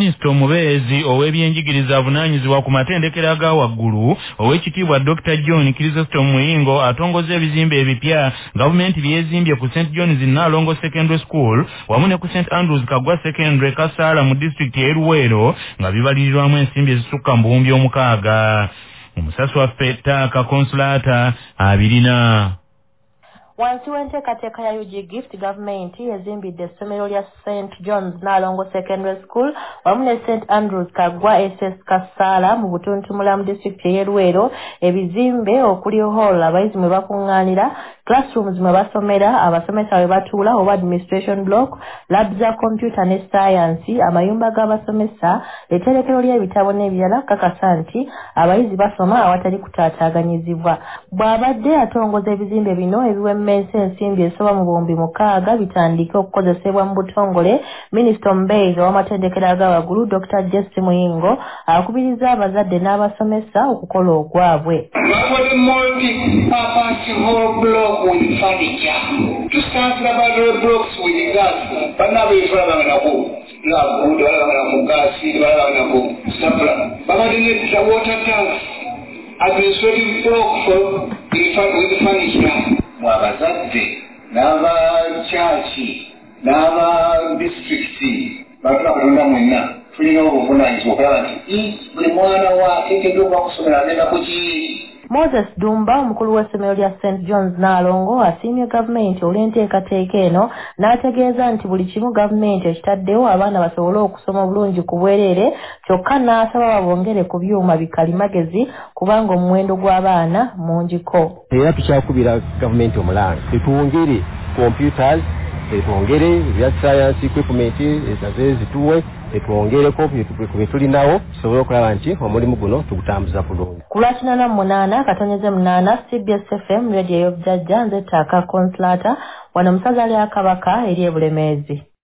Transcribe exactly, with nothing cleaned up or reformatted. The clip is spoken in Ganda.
Minisita omubeezi ow'ebyenjigiriza avunaanyizibwa ku matendekero ga waggulu ow'ekitiibwa Doctor John Chrysostom Muyingo atongoza ebizimbe ebipya gavumenti byezimbye ku Saint John's Nalongo Secondary School wamu ne ku Saint Andrews Kagwa Secondary Kasaala mu disitulikiti y'e Luweero nga bibalirirwamu ensimbi ezisukka mu buwumbi omukaaga. Omusasi waffe Ttaaka Consolata abirina. Wansi w'enteekateeka ya U G Gift gavumenti yazimbidde essomero lya Saint John's Nalongo Secondary School wamu ne Saint Andrews Kagwa S S Kasaala mu butuntumula mu disitulikiti y'e Luweero ebizimbe okuli hall abayizi mwe bakuŋŋaanira, classrooms mwe basomera, abasomesa we batuula oba administration block, labs za computer ne science, amayumba g'abasomesa, etterekero ly'ebitabo n'ebirala kakasa nti abayizi basoma awatali kutaataaganyizibwa. Bw'abadde atongoza ebizimbe bino ebiwemmesa ensimbi esoba mu buwumbi mukaaga bitandike okukozesebwa mu butongole, Minisita omubeezi ow'amatendekero aga waggulu Doctor Jesse Muyingo akubiriza abazadde n'abasomesa okukola ogwabwe. With furniture to start about the blocks with the gas, but now we're trying to go. Now, good, I'm gas, I'm go. But I need the water tanks, administrative block for the with the furniture. Mwabazadde, n'aba church, n'aba district, bakula kulonda mwenna. Tulina obuvunaanyizibwa okulaba nti buli mwana wa ateekeddwa okusomera agenda ku ki. Moses Dumba omukulu w'essomero lya Saint John's Nalongo asiimye gavumenti olw'enteekateeka eno n'ategeeza nti buli kimu gavumenti ekitaddewo abaana basobole okusoma obulungi ku bwereere, kyokka n'asaba babongere ku byuma bikalimagezi kubanga omuwendo gw'abaana mungiko. Era tukyakubira gavumenti omulanga tetwongere computers, tetwongere ebya science equipment ezaze zituwe, etwongereko bye tulinawo tusobole okulaba nti omulimu guno tugutambuza bulungi. Ku lwakinana munaana katonyeze munaana C B S F M radio y'obujjajja nze Ttaaka Consolata wano musaza lya Kabaka eri e Bulemeezi.